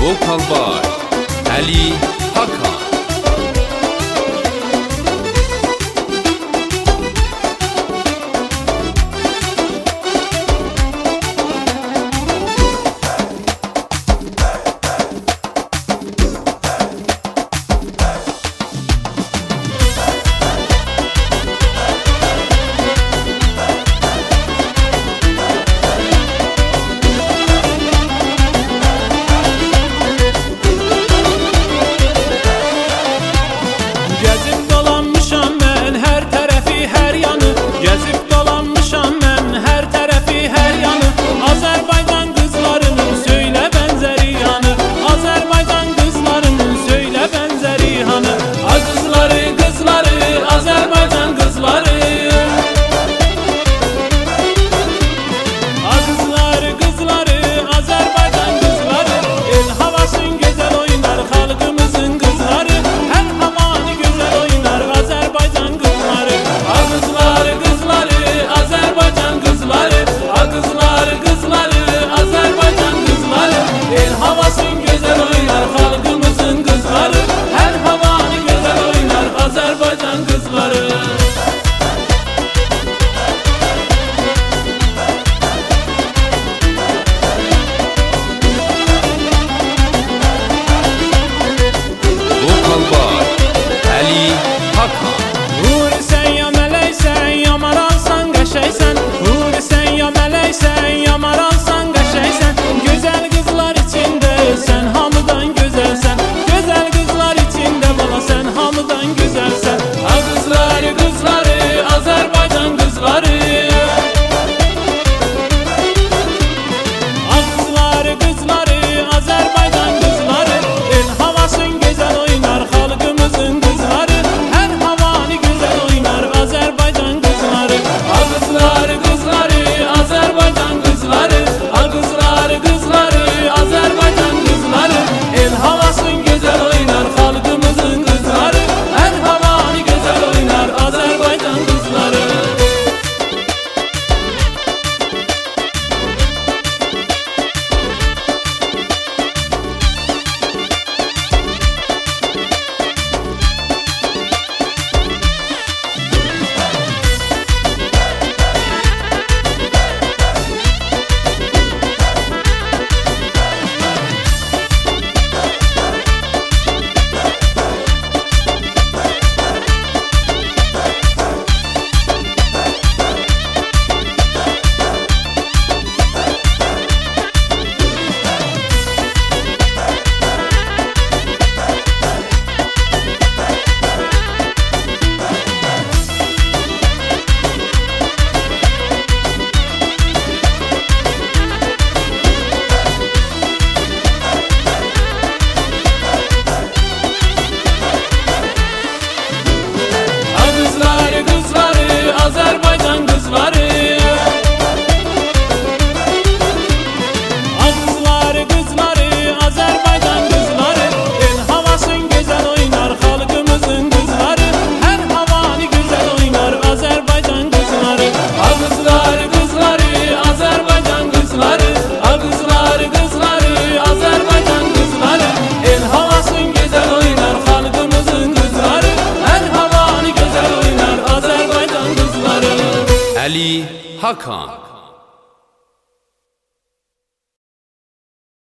Vocal by Ali Hakan. Gezip dolanmışam mən hər tərəfi, hər yanı. Gezip dolanmışam mən hər tərəfi, hər yanı. Azərbaycan qızlarının söylə bənzəri yanı. Azərbaycan qızlarının söylə bənzəri yanı. A qızları, qızları, Azərbaycan qızları. A qızları, qızları, Azərbaycan qızları. El havasın gözəl oynar xalqımızın qızları. Hər havanı gözəl oynar Azərbaycan qızları. A qızları, qızları, Azərbaycan qızları. A qızları, qızları, Azərbaycan qızları. El havasın gözəl oynar xalqımızın qızları. Hər havanı gözəl oynar Azərbaycan qızları. Vocal by Ali Hakan. Huri sən ya mələksən, ya maralsan qəşəksən. Huri sən ya mələksən, ya maralsan qəşəksən. Gözəl qızlar içində sən hamıdan gözəlsən. Gözəl qızlar içində bala sən hamıdan gözəlsən. A qızları, qızları, Azərbaycan qızları. A qızları, qızları, Azərbaycan qızları. El havasın gözəl oynar xalqımızın qızları. Hər havanı gözəl oynar Azərbaycan qızları. A qızları, qızları, Azərbaycan qızları. A qızları, qızları, Azərbaycan qızları. El havasın gözəl oynar xalqımızın qızları. Hər havanı gözəl oynar Azərbaycan qızları. Azərbaycan qızları. A qızları, qızları, Azərbaycan qızları. El havasın gözəl oynar xalqımızın qızları. Hər havanı gözəl oynar Azərbaycan qızları. A qızları, qızları, Azərbaycan qızları. A qızları, qızları, Azərbaycan qızları. El havasın gözəl oynar xalqımızın qızları. Hər havanı gözəl oynar Azərbaycan qızları. Ali Hakan.